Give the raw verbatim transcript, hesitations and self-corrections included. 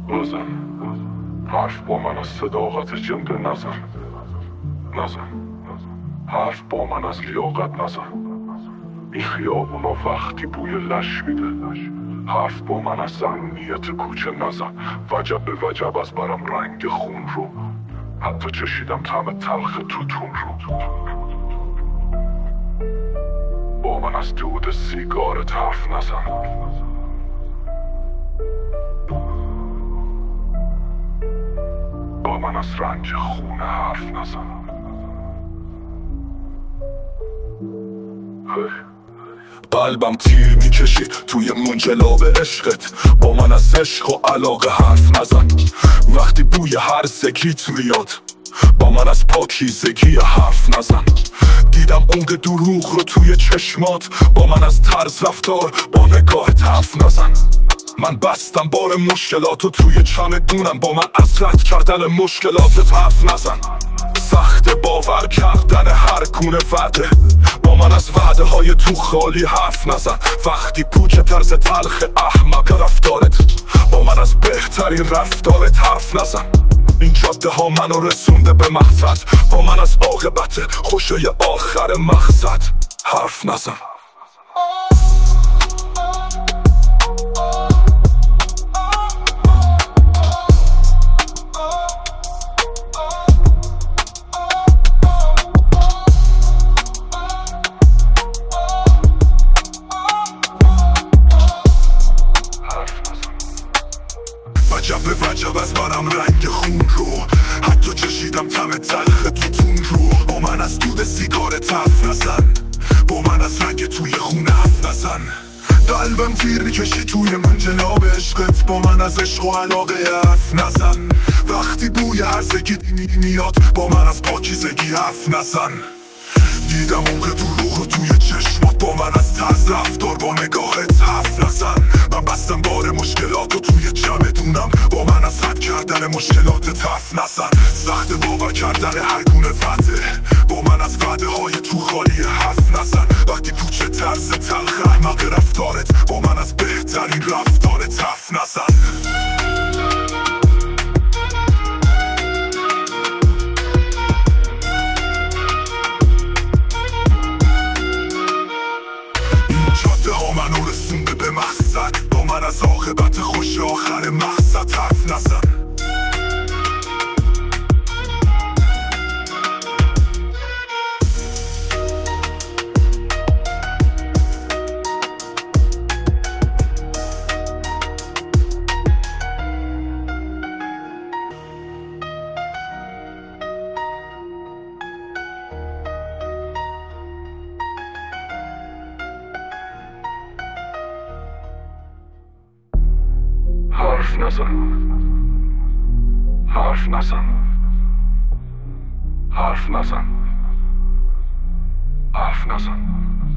بزن حرف با من از صداقت جنده نزن نزن حرف با من از لیاقت نزن. این خیابونا وقتی بوی لش میده، حرف با من از امنیت کوچه نزن. وجب به وجب از برم رنگ خون رو، حتی چشیدم طعم تلخ توتون رو. با من از دود سیگارت حرف نزن. با من از رنج خونه حرف نزن. قلبم تیر میکشید توی منجلاب عشقت. با من از عشق و علاقه حرف نزن. وقتی بوی هر زگیت میاد، با من از پاکیزگی حرف نزن. دیدم عمق دروغ رو توی چشمات، با من از طرز رفتار با نگاهت حرف نزن. من بستم بار مشکلاتو توی چمدونم، با من از رد کردن مشکلاتت حرف نزن. سخت باور کردن هر گونه وعده، با من از وعده های تو خالی حرف نزن. وقتی پوچ طرز تلخ احمق رفتارت، با من از بهترین رفتارت حرف نزن. این جاده ها منو رسونده به مقصد، با من از عاقبت خوشه آخر مقصد حرف نزن. وجب به وجب از برم رنگ خون رو، حتی چشیدم طعم تلخ توتون رو. با من از دود سیگارت حرف نزن. با من از رنگ توی خونه حرف نزن. قلبم تیر میکشی توی منجلاب عشقت. با من از عشق و علاقه حرف نزن. وقتی بوی هر زگی میاد، با من از پاکیزگی حرف نزن. دیدم عمق دروغ رو توی چشمات، با من از طرز رفتار با نگاهت حرف نزن. من بستم بار مشکلات رو توی چمدونم، با من از رد کردن مشکلاتت حرف نزن. سخت باور کردن هر گونه وعده، با من از وعده های تو خالی حرف نزن. وقتی پوچ طرز تلخ احمق رفتارت، با من از بهترین رفتارت حرف نزن. منو رسونده به مقصد، با من از عاقبت خوش آخر مقصد حرف نزن. حرف نزن. حرف نزن. حرف نزن. حرف نزن.